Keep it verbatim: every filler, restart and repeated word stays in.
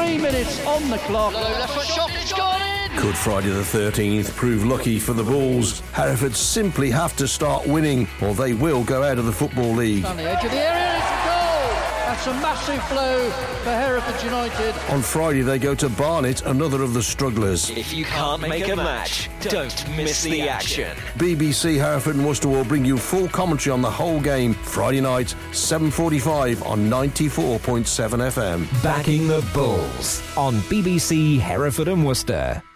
Three minutes on the clock. Low left foot shot, it's gone in! Could Friday the thirteenth prove lucky for the Bulls? Hereford simply have to start winning, or they will go out of the Football League. On the edge of the area, it's a goal! That's a massive blow for Hereford United. On Friday they go to Barnet, another of the strugglers. If you can't make a match, don't miss the action. B B C Hereford and Worcester will bring you full commentary on the whole game Friday night, seven forty-five on ninety-four point seven F M. Backing the Bulls on B B C Hereford and Worcester.